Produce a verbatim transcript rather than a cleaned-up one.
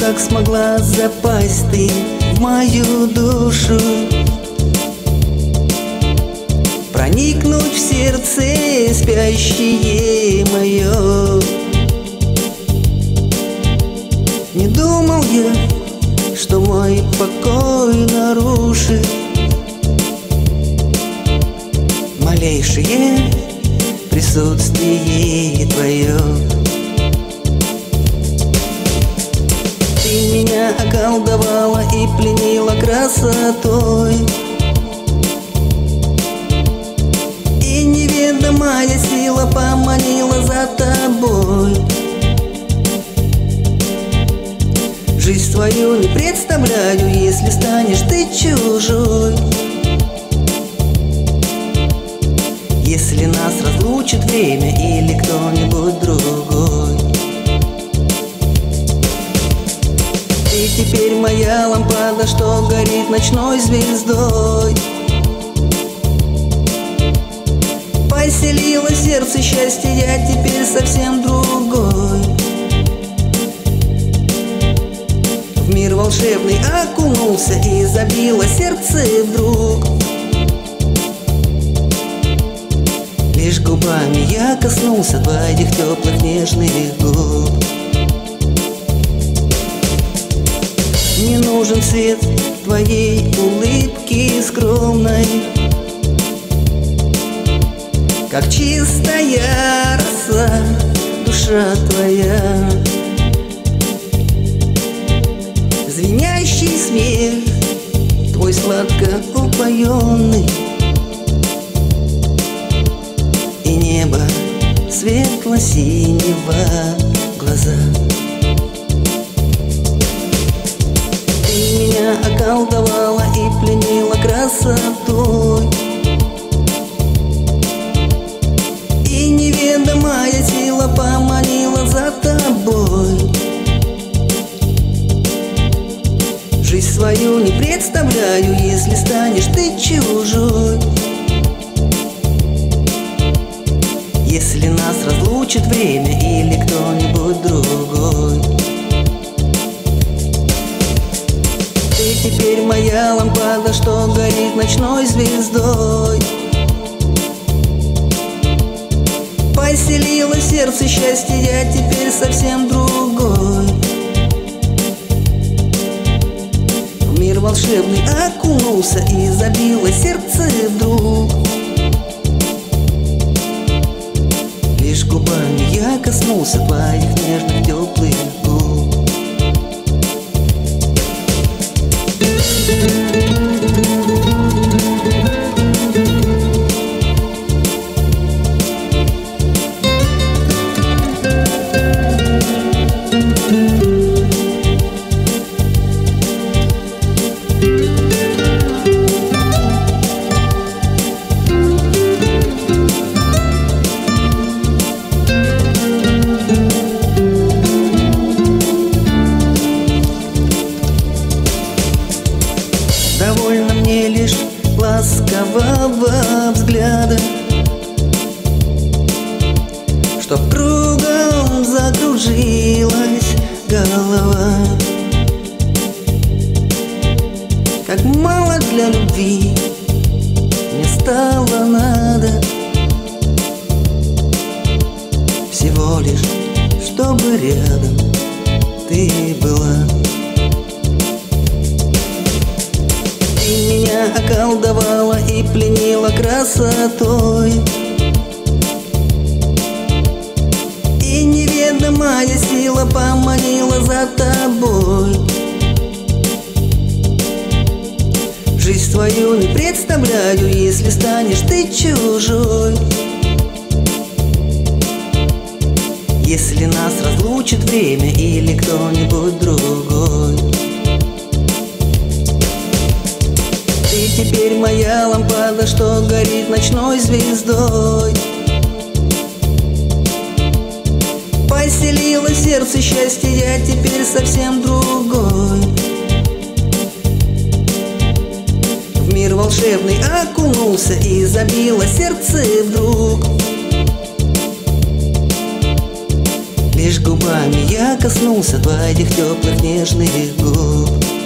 как смогла запасть ты в мою душу, проникнуть в сердце спящее мое. Не думал я, что мой покой нарушит малейшее присутствие твое. Ты меня околдовала и пленила красотой, и неведомая сила поманила за тобой. Жизнь свою не представляю, если станешь ты чужой. Если нас разлучит время или кто-нибудь другой. Ты теперь моя лампада, что горит ночной звездой. Поселила сердце счастье, я теперь совсем другой. В мир волшебный окунулся и забило сердце вдруг. Лишь губами я коснулся твоих теплых нежных губ. Мне нужен свет твоей улыбки скромной, как чистая роса душа твоя. Звенящий смех твой сладко упоенный, и небо светло-синего глаза. Ты меня околдовала и пленила красотой, и неведомая сила поманила за тобой. Жизнь свою не представляю, если станешь ты чужой. Если нас разлучит время или кто-нибудь другой. Ты теперь моя лампада, что горит ночной звездой. Поселила сердце счастье, я теперь совсем другой. В мир волшебный окунулся и забило сердце вдруг. Лишь губами я коснулся твоих нежных теплых губ. Довольно мне лишь ласкового взгляда, чтоб кругом закружилась голова. Как мало для любви мне стало надо, всего лишь, чтобы рядом ты была. Ты меня околдовала и пленила красотой, и неведомая сила поманила за тобой. Жизнь свою не представляю, если станешь ты чужой. Если нас разлучит время или кто-нибудь другой. Ты теперь моя лампада, что горит ночной звездой. Поселила сердце счастье, я теперь совсем другой. В мир волшебный окунулся и забило сердце вдруг. Лишь губами я коснулся твоих теплых нежных губ.